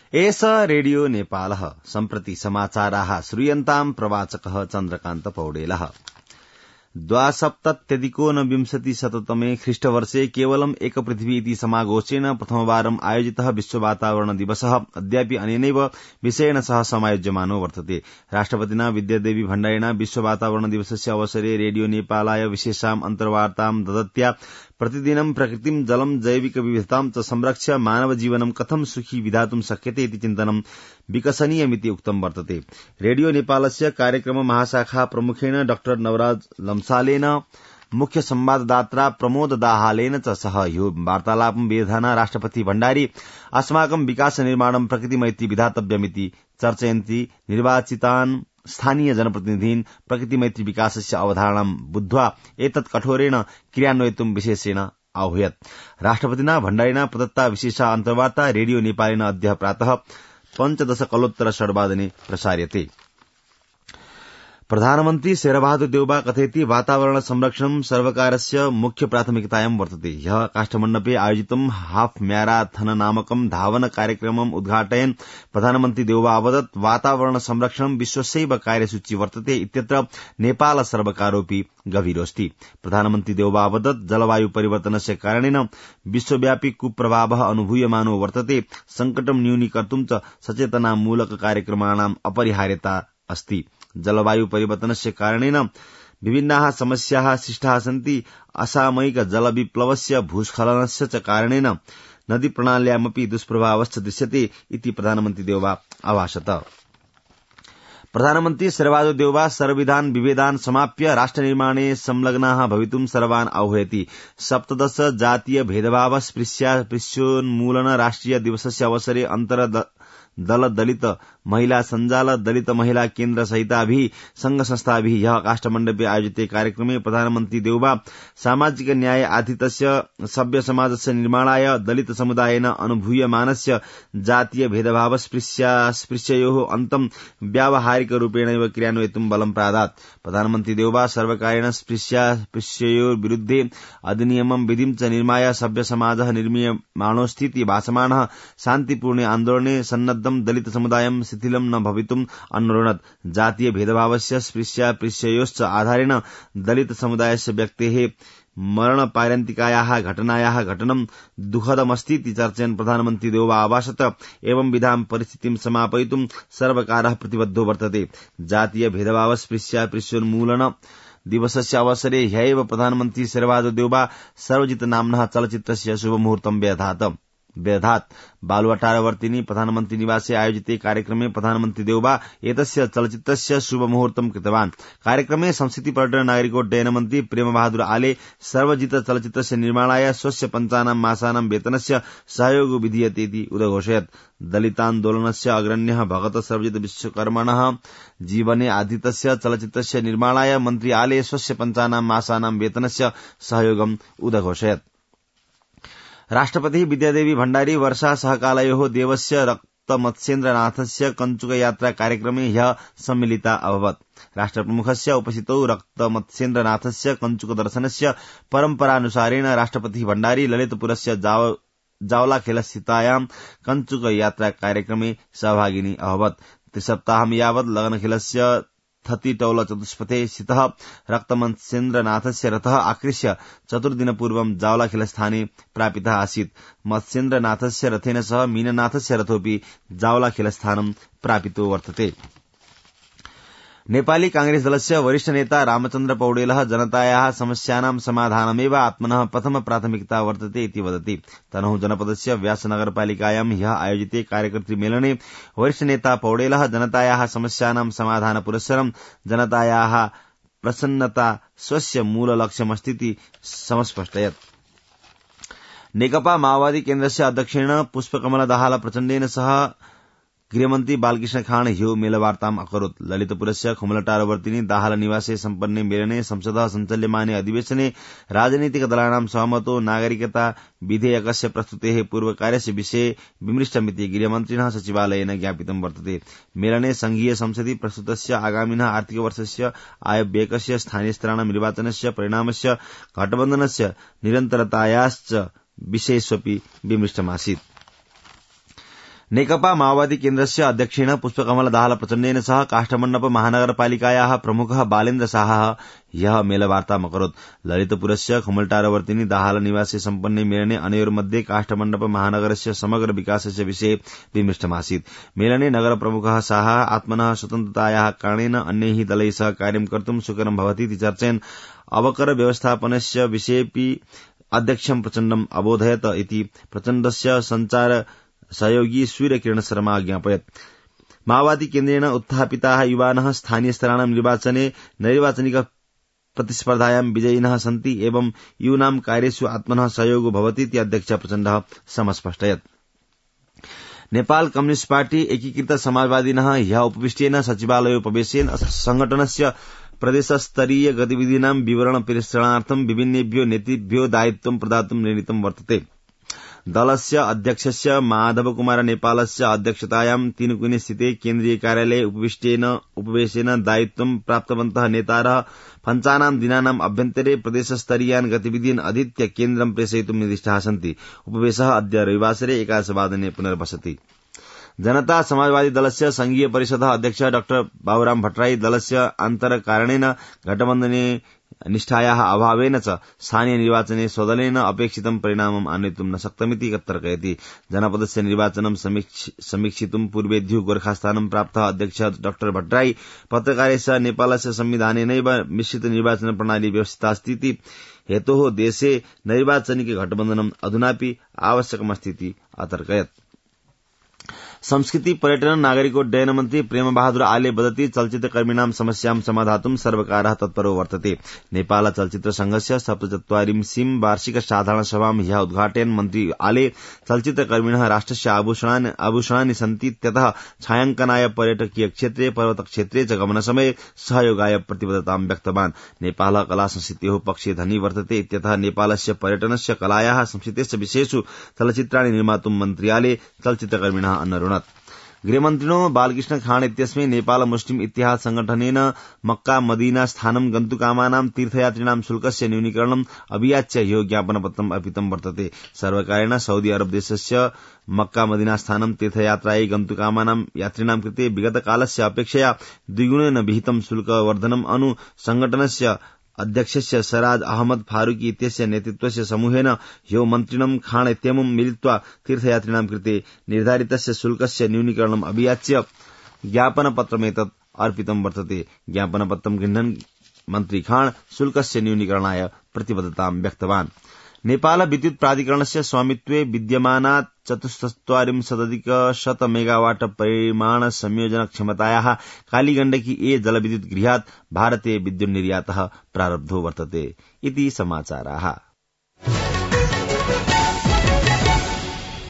एष रेडियो नेपालः सम्प्रति समाचाराः श्रूयन्ताम् प्रवाचकः चन्द्रकान्त पौडेलः। 2017 ख्रीष्टवर्षे केवलम् एक पृथ्वी इति समाघोषेण प्रथमवारम् आयोजितः विश्व वातावरण दिवसः अद्यापि अनेनैव विषयेण सह समायोज्यमानो वर्तते। राष्ट्रपतिना विद्यादेवी भण्डारिणा विश्व वातावरण दिवसस्य अवसरे रेडियो नेपालाय विशेषाम् अन्तर्वार्ताम् ददत्या प्रतिदिनं प्रकृतिं जलं जैविक विविधतां च संरक्ष्य मानव जीवनं कथं सुखी विधातुं शक्यते इति चिन्तनं विकसनीयमिति उक्तं वर्तते। रेडियो नेपालस्य कार्यक्रम महाशाखा प्रमुखेण डाक्टर नवराज लम्सालेन मुख्य संवाददाता प्रमोद दाहालेन च सह यो वार्तालापं विधाना राष्ट्रपति भण्डारी अस्माकं विकास निर्माणं प्रकृतिमैत्री विधातव्यमिति चर्चयन्ति निर्वाचितान् स्थानीय जनप्रतिनिधीन् प्रकृतिमैत्री विकासस्य अवधारणां बुद्ध्वा एतत् कठोरेण क्रियान्वयितुं विशेषेण आह्वयत्। राष्ट्रपतिना भण्डारिणा प्रदत्ता विशेषा अन्तर्वार्ता रेडियो नेपालेन अद्य प्रातः 15:06 प्रसार्यते। प्रधानमन्त्री शेरबहादुर देउबा कथयति वातावरण संरक्षणं सर्वकारस्य मुख्य प्राथमिकतायां वर्तते। ह्यः काष्ठमण्डपे आयोजितं हाफ म्याराथन नामकं धावन कार्यक्रमम् उद्घाटयन् प्रधानमन्त्री देउबा अवदत् वातावरण संरक्षणं विश्वस्यैव कार्यसूची वर्तते इत्यत्र नेपाल सर्वकारोऽपि गभीरोऽस्ति। प्रधानमन्त्री देउबा अवदत् जलवायु परिवर्तनस्य कारणेन विश्वव्यापी कुप्रभावः अनुभूयमानो वर्तते। संकटं न्यूनीकर्तुं च सचेतनामूलक कार्यक्रमाणाम् अपरिहार्यता अस्ति। जलवायु परिवर्तनस्य कारणेन विभिन्नाः समस्याः सृष्टाः सन्ति। असामयिक जलविप्लवस्य भूस्खलनस्य च कारणेन नदी प्रणाल्यामपि दुष्प्रभावश्च दृश्यते इति प्रधानमन्त्री देउबा अभाषत। प्रधानमन्त्री शेरबहादुर देउबा सर्वविधान विभेदान् समाप्य राष्ट्रनिर्माणे संलग्नाः भवितुं सर्वान् आह्वयति। 17 जातीय भेदभाव स्पृश्योन्मूलन राष्ट्रिय दिवसस्य अवसरे दल दलित महिला सञ्जाल दलित महिला केन्द्र सहिताभिः संघ संस्थाभिः ह्यः काष्ठमण्डपे आयोजिते कार्यक्रमे प्रधानमन्त्री देउबा सामाजिक न्याय आर्थितस्य सभ्य समाजस्य निर्माणाय दलित समुदायेन अनुभूयमानस्य जातीय भेदभाव स्पृश्ययोः अन्तं व्यावहारिक रूपेणैव क्रियान्वयितुं बलं प्रादात्। प्रधानमन्त्री देउबा सर्वकारेण स्पृश्ययोः विरुद्धे अधिनियमं विधिं च निर्माय सभ्य समाजः निर्मीयमाणोऽस्तीति भासमानः शान्तिपूर्णे आन्दोलने सन्नद्ध दलित समुदायं शिथिलं न भवितुम् अनुरोधत्। जातीय भेदभावस्य स्पृश्ययोश्च आधारेण दलित समुदायस्य व्यक्तेः मरणपारन्तिकायाः घटनायाः घटनं दुःखदमस्तीति चर्चयन् प्रधानमन्त्री देउबा अभाषत। एवं विधां परिस्थितिं समापयितुं सर्वकारः प्रतिबद्धो वर्तते। जातीय भेदभाव स्पृश्योन्मूलन दिवसस्य अवसरे ह्यैव प्रधानमन्त्री शेरबहादुर देउबा सर्वजित नाम्नः चलचित्रस्य शुभमुहूर्तं व्यधात्। बालुवाटारवर्तिनी प्रधानमन्त्री निवासे आयोजिते कार्यक्रमे प्रधानमन्त्री देउबा एतस्य चलचित्रस्य शुभमुहूर्तं कृतवान्। कार्यक्रमे संस्कृति पर्यटन नागरिकोड्डयन मन्त्री प्रेमबहादुर आले सर्वजित चलचित्रस्य निर्माणाय स्वस्य 55 मासानां वेतनस्य सहयोग विधीयते इति उद्घोषयत्। दलितान्दोलनस्य अग्रण्यः भगत सर्वजित विश्वकर्मणः जीवने आधितस्य चलचित्रस्य निर्माणाय मन्त्री आले स्वस्य 55 मासानां वेतनस्य सहयोगम् उद्घोषयत्। राष्ट्रपति विद्यादेवी भण्डारी वर्षा सहकालयोः देवस्य रक्तमत्स्येन्द्रनाथस्य कञ्चुक यात्रा कार्यक्रमे ह्यः सम्मिलिता अभवत्। राष्ट्रप्रमुखस्य उपस्थितौ रक्तमत्स्येन्द्रनाथस्य कञ्चुक दर्शनस्य परम्परानुसारेण राष्ट्रपति भण्डारी ललितपुरस्य जावलाखेलस्थितायां कञ्चुक यात्रा कार्यक्रमे सहभागिनी अभवत्। त्रिसप्ताहं यावत् लगनखेलस्य थतिटौल चतुष्पथे स्थितः रक्तमत्स्येन्द्रनाथस्य रथः आकृष्य 4 दिनपूर्वं जावलाखेलस्थाने प्रापितः आसीत्। मत्स्येन्द्रनाथस्य रथेन सह मीननाथस्य रथोऽपि जावलाखेलस्थानं प्रापितो वर्तते। नेपाली कांग्रेस दलस्य वरिष्ठ नेता रामचन्द्र पौडेलः जनतायाः समस्यानां समाधानमेव आत्मनः प्रथम प्राथमिकता वर्तते इति वदति। तनहुँ जनपदस्य व्यासनगरपालिकायां ह्यः आयोजिते कार्यकर्तृमेलने वरिष्ठ नेता पौडेलः जनतायाः समस्यानां समाधान पुरस्सरं जनतायाः प्रसन्नता स्वस्य मूललक्ष्यमस्तीति समस्पष्टयत्। नेकपा माओवादी केन्द्रस्य अध्यक्षेण पुष्पकमल दाहाल प्रचण्डेन सह गृहमन्त्री बालकृष्ण खान ह्यो मेलवार्ताम् अकरोत्। ललितपुरस्य खुमलटारवर्तिनी दाहाल निवासे सम्पन्ने मेलने संसदः सञ्चाल्यमाने अधिवेशने राजनीतिकदलानां सहमतो नागरिकता विधेयकस्य प्रस्तुतेः पूर्वकार्यस्य विषये विमृष्टमिति गृहमन्त्रिणः सचिवालयेन ज्ञापितं वर्तते। मेलने संघीय संसदि प्रस्तुतस्य आगामिनः आर्थिकवर्षस्य आयव्ययकस्य स्थानीयस्तराणां निर्वाचनस्य परिणामस्य गठबन्धनस्य निरन्तरतायाश्च विषयेष्वपि विमृष्टमासीत्। नेकपा माओवादी केन्द्रस्य अध्यक्षेण पुष्पकमल दाहाल प्रचण्डेन सह काष्ठमण्डप महानगरपालिकायाः प्रमुखः बालेन्द्र साहः ह्यः मेलवार्ताम् अकरोत्। ललितपुरस्य खुमल्टारवर्तिनि दाहाल निवासे सम्पन्ने मेलने अनयोर्मध्ये काष्ठमण्डप महानगरस्य समग्र विकासस्य विषये विमृष्टमासीत्। मेलने नगर प्रमुखः साहः आत्मनः स्वतन्त्रतायाः कारणेन अन्यैः दलैः सह कार्यं कर्तुं सुकरं भवति इति चर्चयन् अवकर व्यवस्थापनस्य विषयेऽपि अध्यक्षं प्रचण्डम् अबोधयत इति प्रचण्डस्य सञ्चार सहयोगी सूर्यकिरण शर्मा ज्ञापयत्। माओवादी केन्द्रेण उत्थापिताः युवानः स्थानीयस्तराणां निर्वाचने नैर्वाचनिक प्रतिस्पर्धायां विजयिनः सन्ति एवं यूनां कार्येषु आत्मनः सहयोगो भवति इति अध्यक्ष प्रचण्डः समस्पष्टयत्। नेपाल कम्युनिस्ट पार्टी एकीकृत समाजवादिनः ह्यः उपविष्टेन सचिवालयोपवेशेन संघटनस्य प्रदेशस्तरीय गतिविधीनां विवरण परिष्करणार्थं विभिन्नेभ्यो नेतृभ्यो दायित्वं प्रदातुं निर्णीतं वर्तते। दलस्य अध्यक्षस्य माधव कुमार नेपालस्य अध्यक्षतायां तीनुकुने स्थिते केन्द्रीय कार्यालये उपवेशेन दायित्वं प्राप्तवन्तः नेतारः पञ्चानां दिनानाम् अभ्यन्तरे प्रदेशस्तरीयान् गतिविधीन् अधीत्य केन्द्रं प्रेषयितुं निर्दिष्टाः सन्ति। उपवेशः अद्य रविवासरे 11 वादने पुनर्वसति। जनता समाजवादी दलस्य संघीय परिषदः अध्यक्ष डाक्टर बाबुराम भट्टराई दलस्य अन्तरकारणेन घटबन्धने निष्ठायाः अभावेन च स्थानीय निर्वाचने स्वदलेन अपेक्षितं परिणामम् आनेतुं न शक्तमिति तर्कयति। जनपदस्य निर्वाचनं समीक्षितुं पूर्वेद्युः गोर्खास्थानं प्राप्तः अध्यक्ष डाक्टर भट्टराई पत्रकारे सह नेपालस्य संविधानेनैव मिश्रित निर्वाचन प्रणाली व्यवस्थिता अस्ति इति हेतोः देशे नैर्वाचनिक घटबन्धनम् अधुनापि आवश्यकमस्ति अतर्कयत्। संस्कृति पर्यटन नागरिकोड्डयन मन्त्री प्रेम बहादुर आले वदति चलचित्रकर्मिणां समस्यां समाधातुं सर्वकारः तत्परो वर्तते। नेपाल चलचित्र संघस्य 74 वार्षिक साधारण सभां ह्यः उद्घाटयन् मन्त्री आले चलचित्रकर्मिणः राष्ट्रस्य आभूषणानि सन्ति इत्यतः छायाङ्कनाय पर्यटकीय क्षेत्रे पर्वतक्षेत्रे च गमनसमये सहयोगाय प्रतिबद्धतां व्यक्तवान्। नेपालः कला संस्कृतेः पक्षे धनी वर्तते इत्यतः नेपालस्य पर्यटनस्य कलायाः संस्कृतेश्च विषयेषु चलचित्राणि निर्मातुं मन्त्री आले चलचित्रकर्मिणः अनुरुणत्। गृहमन्त्रिणो बालकृष्ण खाँड इत्यस्मै नेपाल मुस्लिम इतिहास संगठनेन मक्का मदीना स्थानं गन्तुकामानां तीर्थयात्रिणां शुल्कस्य न्यूनीकरणम् अभियाच्य ह्यो ज्ञापनपत्रम् अर्पितं वर्तते। सर्वकारेण सऊदी अरब देशस्य मक्का मदीना स्थानं तीर्थयात्रायै गन्तुकामानां यात्रिणां कृते विगतकालस्य अपेक्षया द्विगुणेन विहितं शुल्कवर्धनम् अनु संगठनस्य अध्यक्षस्य सराज अहमद फारूकी इत्यस्य नेतृत्वस्य समूहेन ह्यो मन्त्रिणं खाँड इत्यमुं मिलित्वा तीर्थयात्रिणां कृते निर्धारितस्य शुल्कस्य न्यूनीकरणम् अभियाच्य ज्ञापनपत्रमेतत् अर्पितं वर्तते। ज्ञापनपत्रं गृह्णन् मन्त्री खाँड शुल्कस्य न्यूनीकरणाय प्रतिबद्धतां व्यक्तवान्। नेपाल विद्युत प्राधिकरणस्य स्वामित्वे विद्यमानात् 44,100 मेगावाट परिमाण संयोजन क्षमतायाः कालीगण्डकी ए जलविद्युत गृहात् भारतीय विद्युत निर्यातः प्रारब्धो वर्तते इति समाचाराः।